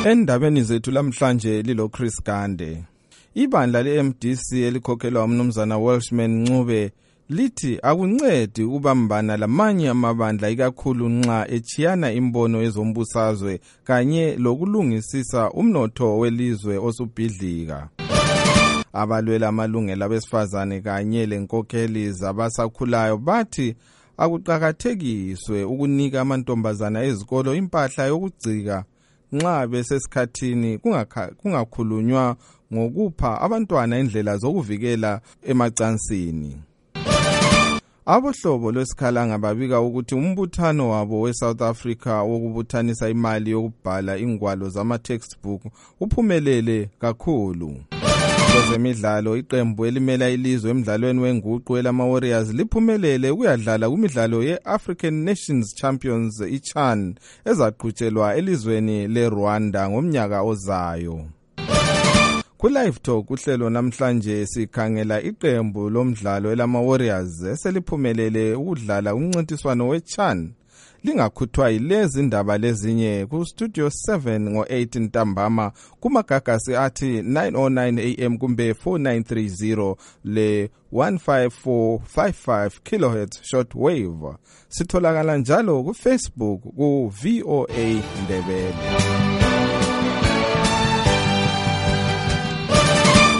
Endabeni zethu lamhlanje lilo Chris Gande. Ibandla le-MDC elikhokhelwa umnumzana Welshman Ncube lithi akuncedi ukubambana lamanye amabandla ikakhulu nxa echiyana imbono yezombusazwe kanye lokulungisisa umnotho welizwe osubhidlika. Abalwela amalungelo abesifazane kanye lenkokheli zabasakhulayo bathi akuqakathekiswe ukunika amantombazana ezikolo impahla yokugcika nxa besesikhathini kungakhulunywa ngokupha abantwana indlela zokuvikela emacansini. Abohlobo lwesikhalanga babika ukuthi umbuthano wabo we-South Africa wokubuthanisa imali yokubhala ingwalo zama-textbook uphumelele kakhulu. Kwezemidlalo, iqembu elimela ilizwe emidlalweni wenguqu elama-Warriors liphumelele ukuyadlala kumidlalo ye-African Nations Champions i-CHAN ezaqhutshelwa elizweni le-Rwanda ngomnyaka ozayo. Ku-Live Talk uhlelo namhlanje sikhangela iqembu lomdlalo elama-Warriors eseliphumelele ukudlala umncintiswano we-CHAN. Lingakhuthwa yilezi indaba lezinye ku-Studio 7 ngo-8 ntambama kumagagasi athi 9:09 AM kumbe 4930 le 15455 kHz shortwave. Sitholakala njalo ku-Facebook ku VOA Ndebele.